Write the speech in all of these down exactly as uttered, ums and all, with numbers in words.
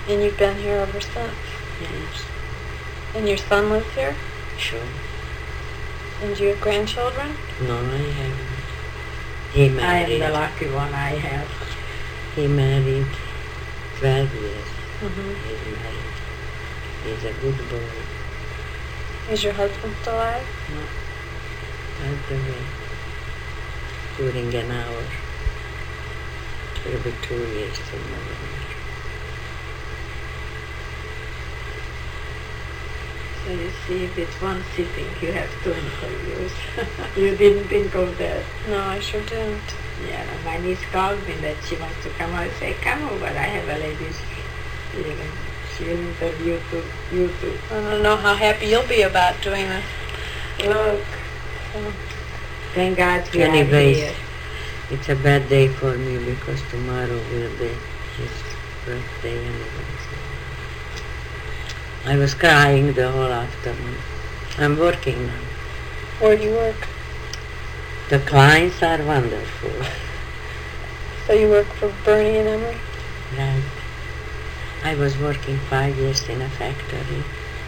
And you've been here ever since? Yes. And your son lives here? Sure. And do you have grandchildren? No, I haven't. He I am married. the lucky one. I have. He married twelve years. Mm-hmm. He's married. He's a good boy. Is your husband still alive? No. Passed away during an hour. It'll be two years in November. So you see, with one sitting, you have two interviews. You didn't think of that. No, I sure didn't. Yeah, my niece called me that she wants to come. I say, come over. I have a ladies hearing. She will interview to you too. I don't know how happy you'll be about doing this. Look, So, thank God we are Anyways, here. it's a bad day for me because tomorrow will be his birthday anyway. So I was crying the whole afternoon. I'm working now. where do you work? The clients are wonderful. So you work for Bernie and Emery? Right. I was working five years in a factory.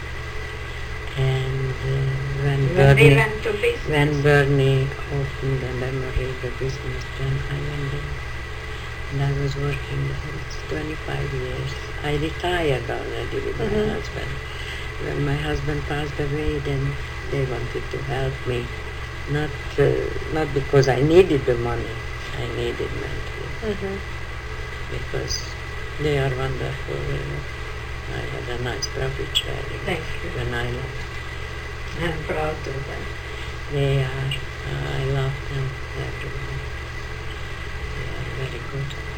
And uh, when, When they Bernie, went to business. when Bernie opened and Emery the business, then I went in. And I was working there. It's twenty-five years. I retired already with my Mhm. husband. When my husband passed away, then they wanted to help me. Not uh, not because I needed the money. I needed mentally. Mm-hmm. Because they are wonderful. You know. I had a nice profit sharing Thank you. when I left. I'm proud of them. They are. I love them, everyone. They are very good.